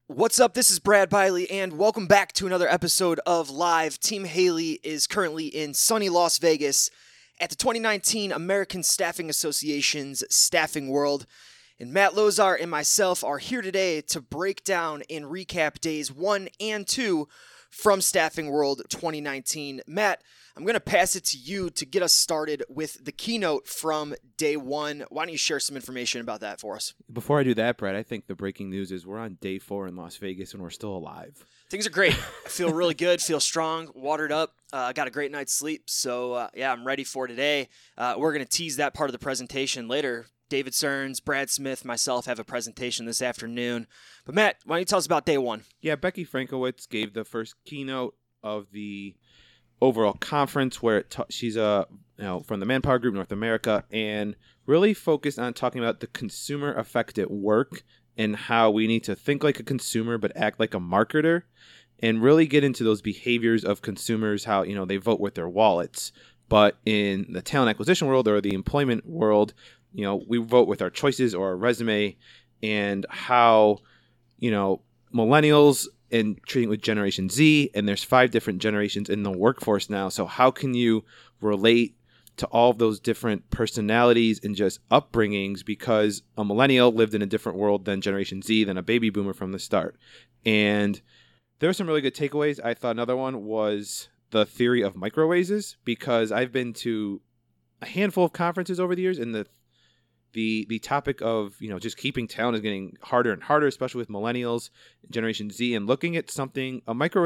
What's up? This is Brad Biley, and welcome back to another episode of Live. Team Haley is currently in sunny Las Vegas at the 2019 American Staffing Association's Staffing World. And Matt Lozar and myself are here today to break down and recap days 1 and 2 from Staffing World 2019. Matt, I'm going to pass it to you to get us started with the keynote from day 1. Why don't you share some information about that for us? Before I do that, Brad, I think the breaking news is we're on day 4 in Las Vegas and we're still alive. Things are great. I feel really good, feel strong, watered up. Got a great night's sleep. So, I'm ready for today. We're going to tease that part of the presentation later. David Stearns, Brad Smith, myself have a presentation this afternoon. But Matt, why don't you tell us about day 1? Yeah, Becky Frankowitz gave the first keynote of the overall conference where she's from the Manpower Group North America and really focused on talking about the consumer effect at work and how we need to think like a consumer but act like a marketer and really get into those behaviors of consumers, how they vote with their wallets. But in the talent acquisition world or the employment world, we vote with our choices or our resume, and how, millennials and treating with Generation Z, and there's 5 different generations in the workforce now. So how can you relate to all of those different personalities and just upbringings, because a millennial lived in a different world than Generation Z, than a baby boomer from the start. And there were some really good takeaways. I thought another one was the theory of micro raises, because I've been to a handful of conferences over the years, and the topic of just keeping talent is getting harder and harder, especially with millennials, Generation Z, and looking at something. A micro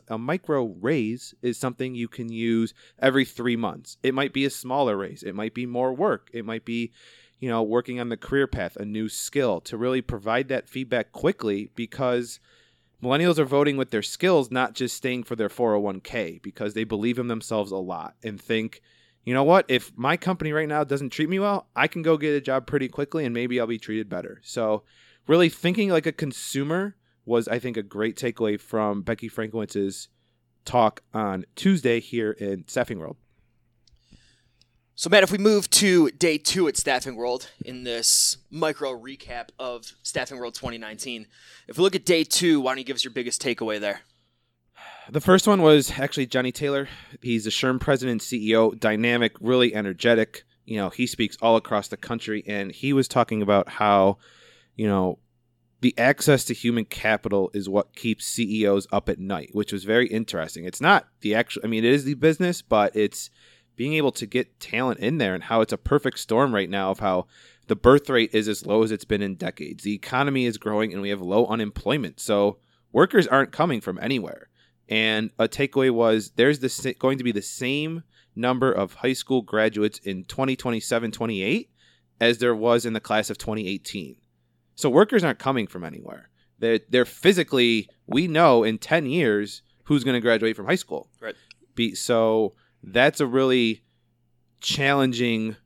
raise is something you can use every 3 months. It might be a smaller raise. It might be more work. It might be working on the career path, a new skill, to really provide that feedback quickly, because millennials are voting with their skills, not just staying for their 401k, because they believe in themselves a lot and think, you know what, if my company right now doesn't treat me well, I can go get a job pretty quickly and maybe I'll be treated better. So really thinking like a consumer was, I think, a great takeaway from Becky Frankowitz's talk on Tuesday here in Staffing World. So, Matt, if we move to day 2 at Staffing World in this micro recap of Staffing World 2019, if we look at day 2, why don't you give us your biggest takeaway there? The first one was actually Johnny Taylor. He's the SHRM president, CEO, dynamic, really energetic. He speaks all across the country, and he was talking about how, the access to human capital is what keeps CEOs up at night, which was very interesting. It's not the actual, it is the business, but it's being able to get talent in there, and how it's a perfect storm right now of how the birth rate is as low as it's been in decades. The economy is growing and we have low unemployment. So workers aren't coming from anywhere. And a takeaway was there's going to be the same number of high school graduates in 2027-28 as there was in the class of 2018. So workers aren't coming from anywhere. They're physically, we know in 10 years who's going to graduate from high school. Right. So that's a really challenging,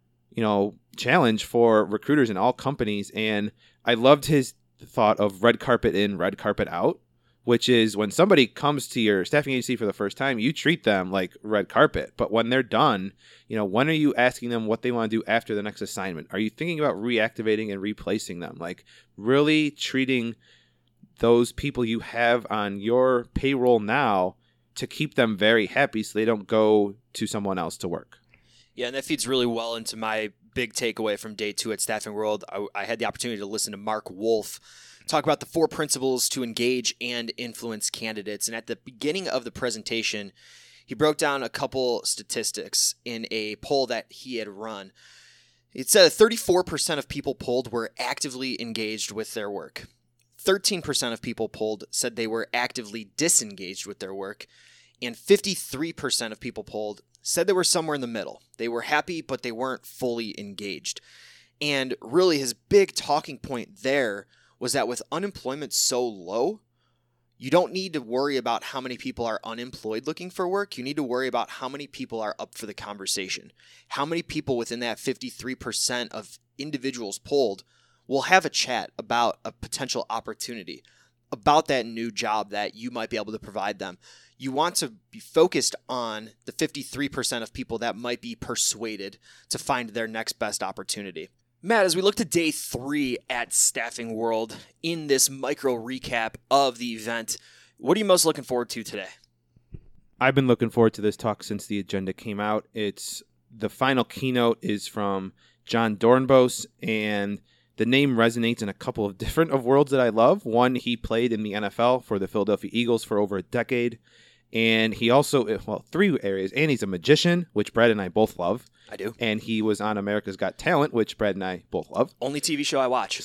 challenge for recruiters in all companies. And I loved his thought of red carpet in, red carpet out, which is when somebody comes to your staffing agency for the first time, you treat them like red carpet. But when they're done, when are you asking them what they want to do after the next assignment? Are you thinking about reactivating and replacing them? Like really treating those people you have on your payroll now to keep them very happy so they don't go to someone else to work. Yeah, and that feeds really well into my big takeaway from day 2 at Staffing World. I had the opportunity to listen to Mark Wolf talk about the 4 principles to engage and influence candidates. And at the beginning of the presentation, he broke down a couple statistics in a poll that he had run. It said 34% of people polled were actively engaged with their work. 13% of people polled said they were actively disengaged with their work. And 53% of people polled said they were somewhere in the middle. They were happy, but they weren't fully engaged. And really his big talking point there was that with unemployment so low, you don't need to worry about how many people are unemployed looking for work. You need to worry about how many people are up for the conversation. How many people within that 53% of individuals polled will have a chat about a potential opportunity, about that new job that you might be able to provide them. You want to be focused on the 53% of people that might be persuaded to find their next best opportunity. Matt, as we look to day 3 at Staffing World in this micro recap of the event, what are you most looking forward to today? I've been looking forward to this talk since the agenda came out. The final keynote is from John Dornbos, and the name resonates in a couple of different worlds that I love. One, he played in the NFL for the Philadelphia Eagles for over a decade, and he also, 3 areas, and he's a magician, which Brad and I both love. I do. And he was on America's Got Talent, which Brad and I both love. Only TV show I watch.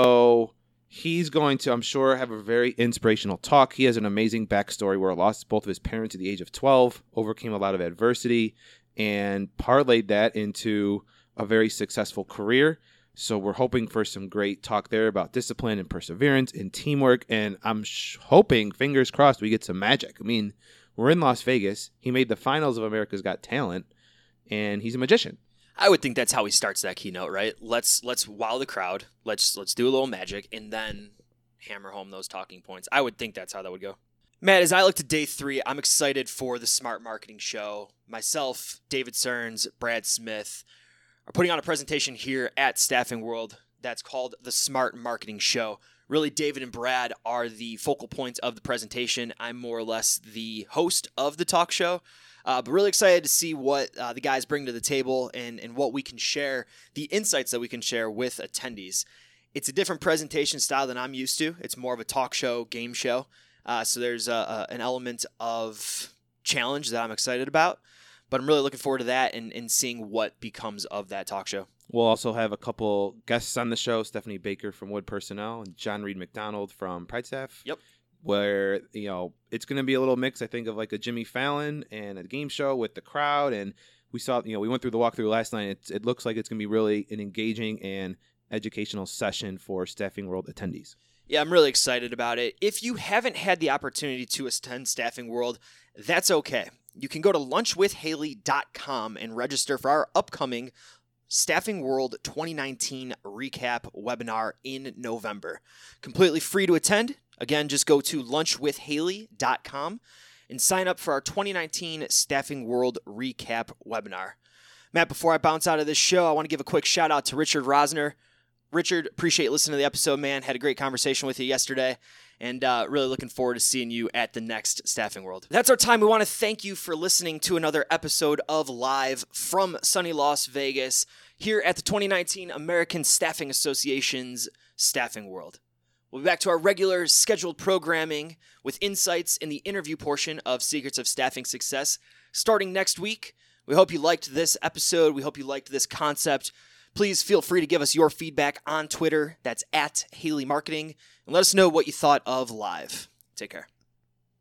So he's going to, I'm sure, have a very inspirational talk. He has an amazing backstory where he lost both of his parents at the age of 12, overcame a lot of adversity, and parlayed that into a very successful career. So we're hoping for some great talk there about discipline and perseverance and teamwork. And I'm hoping, fingers crossed, we get some magic. I mean, we're in Las Vegas. He made the finals of America's Got Talent, and he's a magician. I would think that's how he starts that keynote, right? Let's wow the crowd. Let's do a little magic and then hammer home those talking points. I would think that's how that would go. Matt, as I look to day 3, I'm excited for the Smart Marketing Show. Myself, David Cerns, Brad Smith are putting on a presentation here at Staffing World that's called the Smart Marketing Show. Really, David and Brad are the focal points of the presentation. I'm more or less the host of the talk show. But really excited to see what the guys bring to the table and what we can share, the insights that we can share with attendees. It's a different presentation style than I'm used to. It's more of a talk show, game show. So there's an element of challenge that I'm excited about. But I'm really looking forward to that and seeing what becomes of that talk show. We'll also have a couple guests on the show, Stephanie Baker from Wood Personnel and John Reed McDonald from Pride Staff. Yep. Where, it's going to be a little mix, I think, of like a Jimmy Fallon and a game show with the crowd. And we saw, we went through the walkthrough last night. It looks like it's going to be really an engaging and educational session for Staffing World attendees. Yeah, I'm really excited about it. If you haven't had the opportunity to attend Staffing World, that's okay. You can go to lunchwithhaley.com and register for our upcoming Staffing World 2019 recap webinar in November. Completely free to attend. Again, just go to lunchwithhaley.com and sign up for our 2019 Staffing World recap webinar. Matt, before I bounce out of this show, I want to give a quick shout out to Richard Rosner. Richard, appreciate listening to the episode, man. Had a great conversation with you yesterday, and really looking forward to seeing you at the next Staffing World. That's our time. We want to thank you for listening to another episode of Live from sunny Las Vegas here at the 2019 American Staffing Association's Staffing World. We'll be back to our regular scheduled programming with insights in the interview portion of Secrets of Staffing Success starting next week. We hope you liked this episode. We hope you liked this concept. Please feel free to give us your feedback on Twitter. That's @Haley Marketing. And let us know what you thought of Live. Take care.